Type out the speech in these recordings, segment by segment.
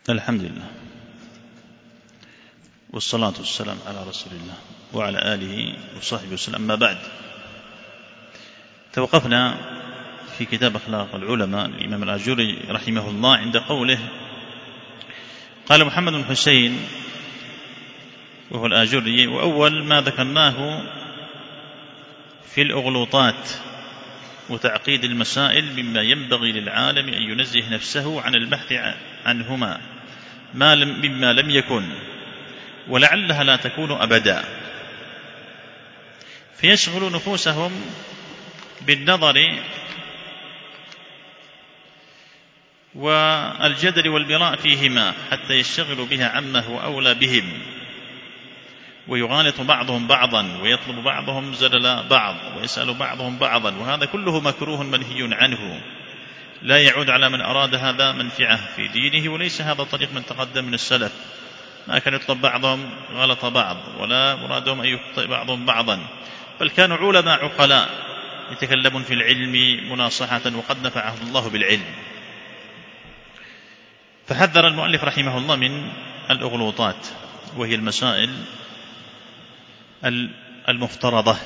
الحمد لله والصلاة والسلام على رسول الله وعلى آله وصحبه وسلم. أما بعد، توقفنا في كتاب أخلاق العلماء للإمام الآجري رحمه الله عند قوله: قال محمد بن حسين وهو الآجري: وأول ما ذكرناه في الأغلوطات وتعقيد المسائل مما ينبغي للعالم أن ينزه نفسه عن البحث عنهما مما لم يكن ولعلها لا تكون أبدا، فيشغل نفوسهم بالنظر والجدل والمراء فيهما حتى يشتغلوا بها عما هو أولى بهم، ويغالط بعضهم بعضا ويطلب بعضهم زلل بعض ويسأل بعضهم بعضا، وهذا كله مكروه منهي عنه، لا يعود على من أراد هذا منفعة في دينه، وليس هذا طريق من تقدم من السلف، ما كان يطلب بعضهم غلط بعض ولا مرادهم أن يخطئ بعضهم بعضا، بل كانوا علماء عقلاء يتكلمون في العلم مناصحة، وقد نفعهم الله بالعلم. فحذر المؤلف رحمه الله من الأغلوطات، وهي المسائل المفترضة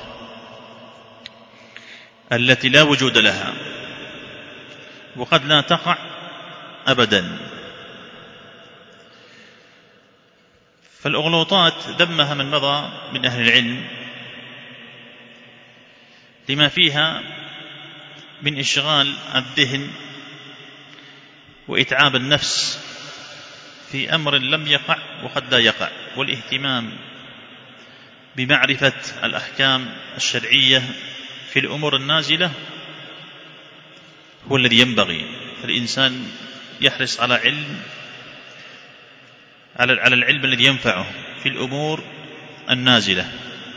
التي لا وجود لها وقد لا تقع أبدا. فالأغلوطات ذمها من مضى من أهل العلم لما فيها من إشغال الذهن وإتعاب النفس في أمر لم يقع وقد لا يقع، والاهتمام بمعرفة الأحكام الشرعية في الأمور النازلة هو الذي ينبغي. فالإنسان يحرص على العلم الذي ينفعه في الأمور النازلة،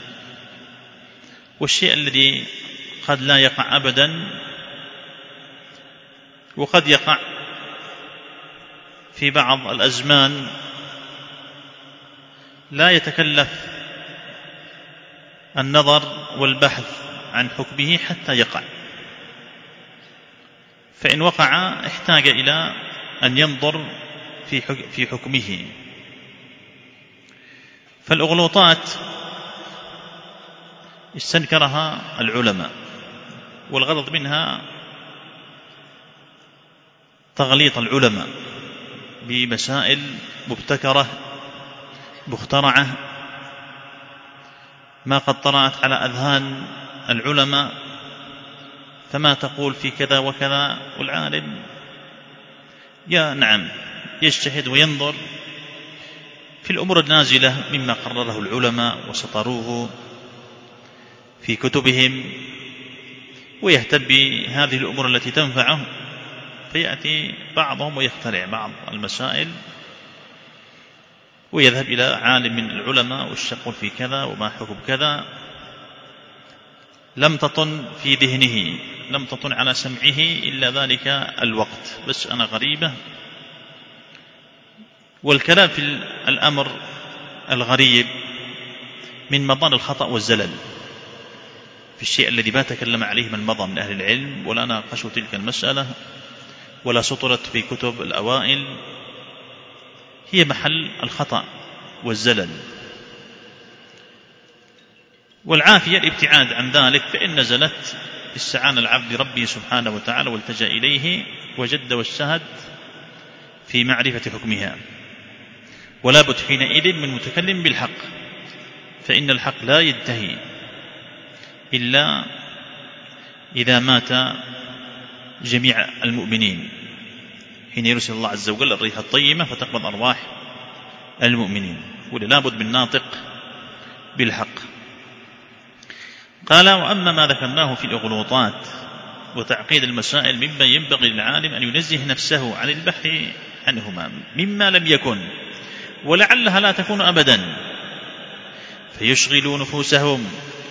والشيء الذي قد لا يقع أبدا وقد يقع في بعض الأزمان لا يتكلف النظر والبحث عن حكمه حتى يقع، فإن وقع احتاج إلى أن ينظر في حكمه. فالأغلوطات استنكرها العلماء، والغرض منها تغليط العلماء بمسائل مبتكرة مخترعة ما قد طرأت على أذهان العلماء، فما تقول في كذا وكذا، والعالم نعم يجتهد وينظر في الأمور النازلة مما قرره العلماء وسطروه في كتبهم، ويهتم بهذه الأمور التي تنفعه، فيأتي بعضهم ويخترع بعض المسائل ويذهب إلى عالم من العلماء والشق في كذا وما حكم كذا، لم تطن في ذهنه، لم تطن على سمعه إلا ذلك الوقت، بس أنا غريبة. والكلام في الأمر الغريب من مضان الخطأ والزلل في الشيء الذي ما تكلم عليه من مضى من أهل العلم ولا ناقشوا تلك المسألة ولا سطرت في كتب الأوائل، هي محل الخطأ والزلل. والعافية الابتعاد عن ذلك، فإن نزلت استعان العبد ربه سبحانه وتعالى والتجأ إليه وجد واجتهد في معرفة حكمها، ولا بد حينئذ من متكلم بالحق، فإن الحق لا ينتهي إلا إذا مات جميع المؤمنين، حين يرسل الله عز وجل الريح الطيبة فتقبض أرواح المؤمنين، ولا بد من ناطق بالحق. قال: وأما ما ذكرناه في الأغلوطات وتعقيد المسائل مما ينبغي للعالم أن ينزه نفسه عن البحث عنهما مما لم يكن ولعلها لا تكون أبدا، فيشغلوا نفوسهم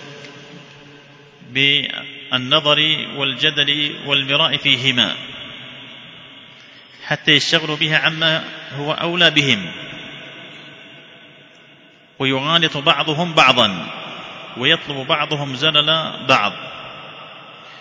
بالنظر والجدل والمراء فيهما حتى يشتغلوا بها عما هو أولى بهم، ويغالط بعضهم بعضا ويطلب بعضهم زلل بعض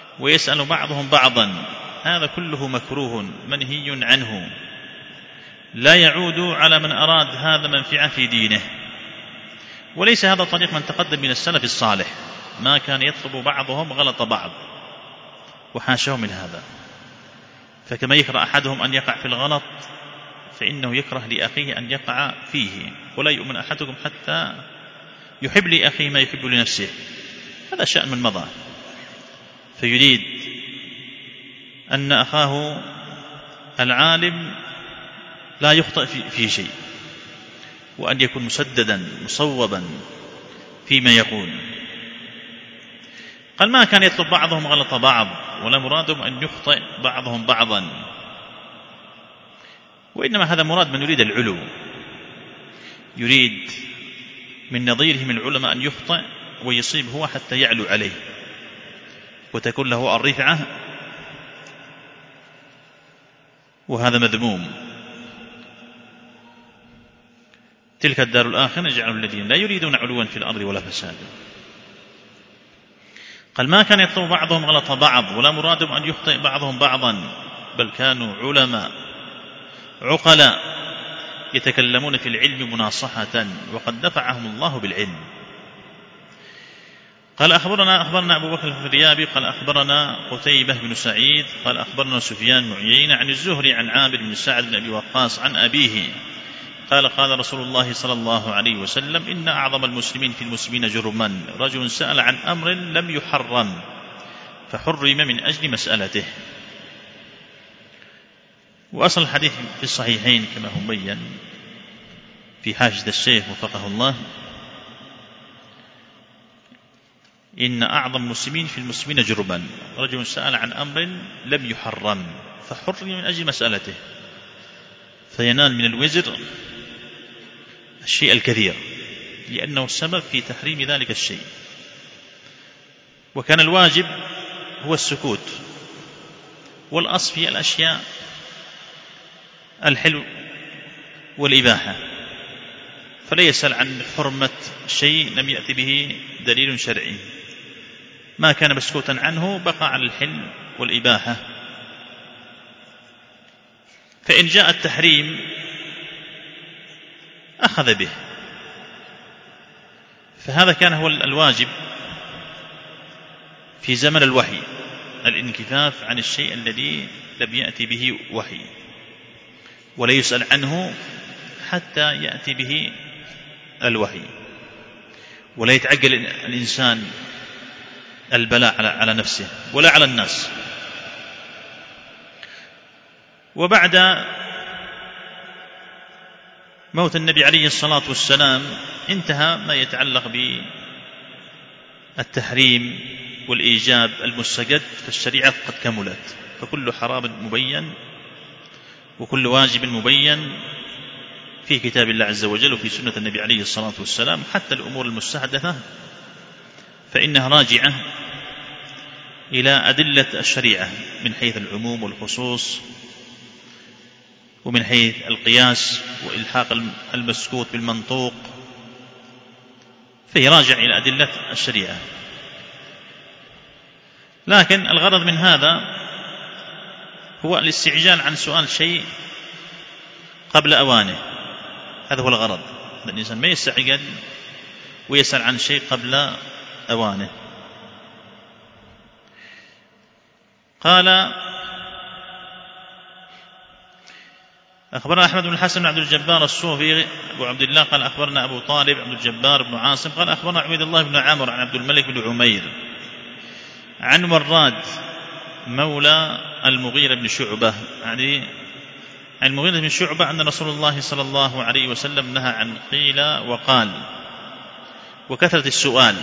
ويسأل بعضهم بعضا، هذا كله مكروه منهي عنه، لا يعود على من أراد هذا منفعة في دينه. وليس هذا طريق من تقدم من السلف الصالح، ما كان يطلب بعضهم غلط بعض، وحاشاه من هذا. فكما يكره أحدهم أن يقع في الغلط فإنه يكره لأخيه أن يقع فيه، ولا يؤمن أحدكم حتى يحب لأخيه ما يحب لنفسه. هذا شأن من مضى، فيريد أن أخاه العالم لا يخطئ في شيء، وأن يكون مسددا مصوبا فيما يقول. قال ما كان يطلب بعضهم غلط بعض، ولا مرادهم أن يخطئ بعضهم بعضا، وإنما هذا مراد من يريد العلو، يريد من نظيره من العلماء أن يخطئ ويصيب هو حتى يعلو عليه وتكون له الرفعة، وهذا مذموم. تلك الدار الآخرة نجعل الذين لا يريدون علوا في الأرض ولا فسادا. قال ما كان يطلب بعضهم غلط بعض، ولا مرادهم أن يخطئ بعضهم بعضا، بل كانوا علماء عقلاء يتكلمون في العلم مناصحة، وقد نفعهم الله بالعلم. قال أخبرنا أبو بكر الفريابي قال أخبرنا قتيبة بن سعيد قال أخبرنا سفيان بن عيينة عن الزهري عن عامر بن سعد بن أبي وقاص عن أبيه قال قال رسول الله صلى الله عليه وسلم إن أعظم المسلمين في المسلمين جرما رجل سأل عن أمر لم يحرم فحرم من أجل مسألته. وأصل الحديث في الصحيحين كما هو مبين في حاشية الشيخ وفقه الله: إن أعظم المسلمين في المسلمين جرما رجل سأل عن أمر لم يحرم فحرم من أجل مسألته، فينال من الوزر الشيء الكثير لأنه السبب في تحريم ذلك الشيء. وكان الواجب هو السكوت، والأصل في الأشياء الحلو والإباحة، فلا يسأل عن حرمة شيء لم يأتي به دليل شرعي، ما كان مسكوتا عنه بقى على الحل والإباحة. فإن جاء التحريم أخذ به، فهذا كان هو الواجب في زمن الوحي، الانكفاف عن الشيء الذي لم يأتي به وحي، ولا يسأل عنه حتى يأتي به الوحي، ولا يتعجل الإنسان البلاء على نفسه ولا على الناس. وبعد موت النبي عليه الصلاة والسلام انتهى ما يتعلق بالتحريم والإيجاب المستجد، فالشريعة قد كملت، فكل حرام مبين وكل واجب مبين في كتاب الله عز وجل وفي سنة النبي عليه الصلاة والسلام. حتى الأمور المستحدثة فإنها راجعة إلى أدلة الشريعة من حيث العموم والخصوص، ومن حيث القياس وإلحاق المسكوت بالمنطوق، فهي راجع إلى أدلة الشريعة. لكن الغرض من هذا هو الاستعجال عن سؤال شيء قبل أوانه، هذا هو الغرض. الإنسان ما يستعجل ويسأل عن شيء قبل أوانه. قال أخبرنا أحمد بن الحسن بن عبد الجبار الصوفي أبو عبد الله قال أخبرنا أبو طالب عبد الجبار بن عاصم قال أخبرنا عبيد الله بن عمرو عن عبد الملك بن عمير عن وراد مولى المغيرة بن شعبة عن المغيرة بن شعبة أن رسول الله صلى الله عليه وسلم نهى عن قيل وقال وكثرة السؤال،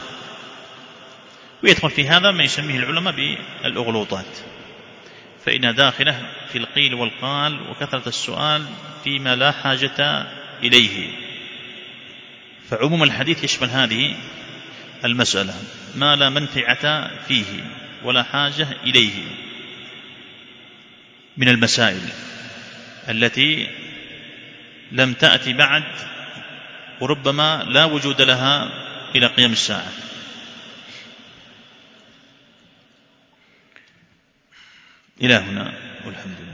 ويدخل في هذا ما يسميه العلماء بالأغلوطات، فإنها داخلة في القيل والقال وكثرة السؤال فيما لا حاجة إليه. فعموم الحديث يشمل هذه المسألة، ما لا منفعة فيه ولا حاجة إليه من المسائل التي لم تأتي بعد وربما لا وجود لها إلى قيام الساعة. إلى هنا والحمد لله.